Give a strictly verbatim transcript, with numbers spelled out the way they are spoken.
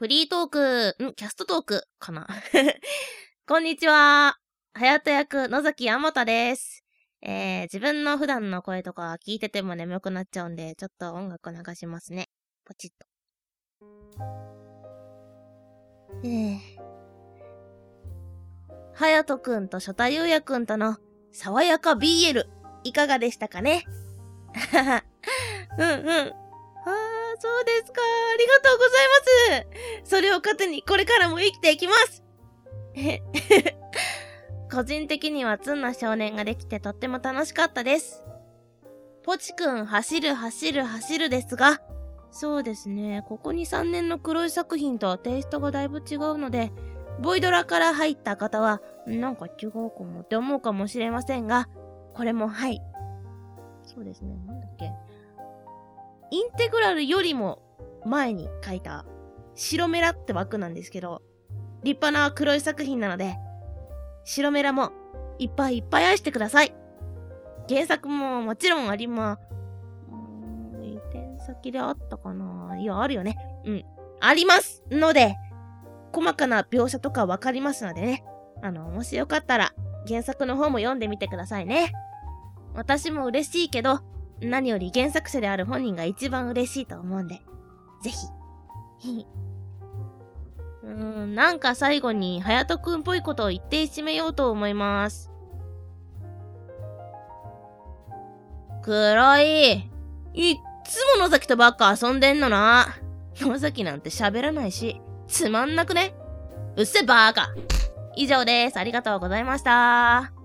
フリートーク、んキャストトークかなこんにちは。はやと役、野崎あまたです。えー、自分の普段の声とか聞いてても眠くなっちゃうんで、ちょっと音楽流しますね。ポチッと。えー。はやとくんとショタユウヤくんとの爽やか ビーエル、いかがでしたかねうんうん。ああ、そうですか。ありがとうございます。それを糧にこれからも生きていきます。個人的にはツンな少年ができてとっても楽しかったです。ポチくん走る走る走るですが、そうですね、ここに、さんねんの黒い作品とはテイストがだいぶ違うので、ボイドラから入った方は、なんか違うかもって思うかもしれませんが、これもはい。そうですね、なんだっけ。インテグラルよりも前に書いた白メラって枠なんですけど、立派な黒い作品なので、白メラもいっぱいいっぱい愛してください。原作ももちろんありま、うーん、移転先であったかな？いや、あるよね。うん。ありますので、細かな描写とかわかりますのでね。あの、もしよかったら原作の方も読んでみてくださいね。私も嬉しいけど、何より原作者である本人が一番嬉しいと思うんで、ぜひ。うーん、なんか最後に、はやとくんっぽいことを言って締めようと思います。黒い。いっつも野崎とばっか遊んでんのな。野崎なんて喋らないし、つまんなくね？うっせばーか。以上です。ありがとうございました。